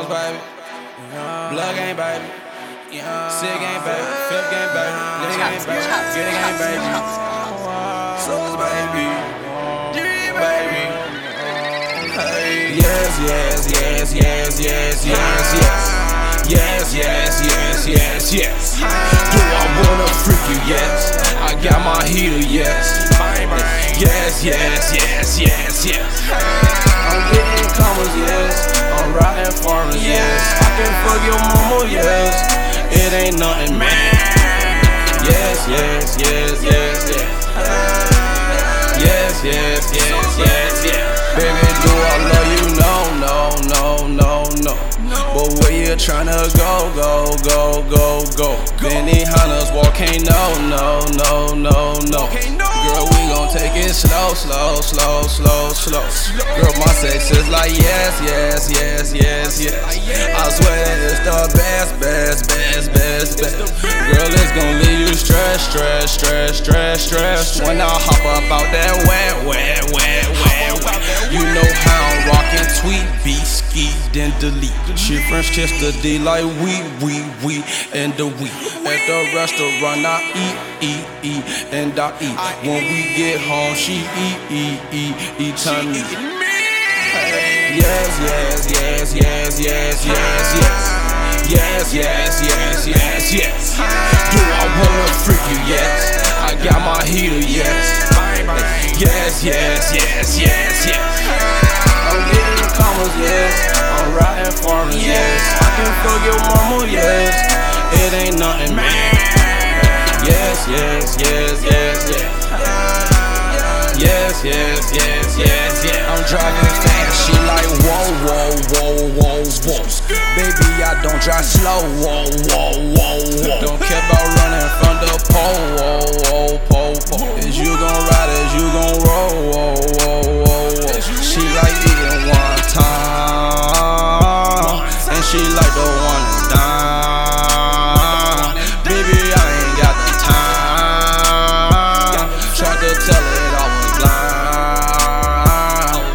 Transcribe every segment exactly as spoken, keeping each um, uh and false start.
baby. Blood game, baby. Sick game, baby. Fifth game, baby. Lit game, baby. Get it game, baby. Sauce, baby. Baby. Hey. Yes, yes, yes, yes, yes, yes, yes. Yes, yes, yes, yes, yes. Do I wanna freak you? Yes. I got my heater, yes. Yes, yes, yes, yes, yes. I'm getting commas, yes. I'm riding farmers, yes. I can fuck your mama, yes. It ain't nothing, man. Yes, yes, yes, yes, yes. Yes, yes, yes, yes, yes. Baby, do I love you? No, no, no, no, no. But where you tryna go, go, go, go, go? Benny Hunters walk, ain't no, no, no, no, no. Girl, we gon' take it slow, slow, slow, slow, slow. Girl, my sex is like yes, yes, yes, yes, yes. I swear that it's the best, best, best, best, best. Girl, it's gon' leave you stressed, stressed, stressed, stressed, stressed. When I hop up out that wet, wet, wet, wet, wet. You know how I'm rockin', tweet, beat, ski, then delete. She French kiss the D like we, we, we, and the we. At the restaurant I eat, eat, eat, and I eat. When we get home, she eat, eat, eat, eat time me. Yes, yes, yes, yes, yes, yes, yes. Yes, yes, yes, yes, yes. Do I wanna freak you? Yes. I got my heater, yes. Yes, yes, yes, yes, yes. I'm getting commas, yes. I'm riding farmers, yes. I can fuck your mama, yes. It ain't nothing, man. Yes, yes, yes, yes, yes. Yes, yes, yes, yes, yes. I'm driving fast, she like whoa, whoa, whoa, whoa, whoa. Baby, I don't drive slow, whoa, whoa, whoa, whoa. Don't care about running from the pole, whoa, whoa, pole, pole. Is you gon' ride, is you gon' roll, whoa, whoa, whoa, whoa. She like eating one time, and she like the one and dime. Baby, I ain't got the time. Tried to tell it I was blind.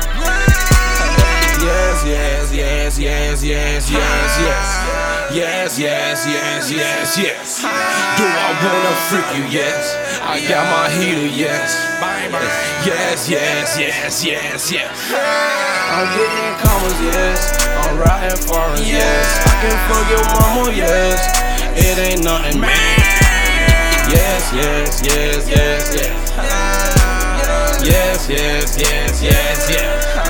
Yes, yes, yes, yes, yes, yes, yes. Yes, yes, yes, yes, yes. Do I wanna freak you? Yes. I got my heater, yes. Yes, yes, yes, yes, yes. I'm getting commas, yes. I'm riding foreign, yes. I can fuck your mama, yes. It ain't nothing, man. Yes, yes, yes, yes, yes. Yes, yes, yes, yes, yes.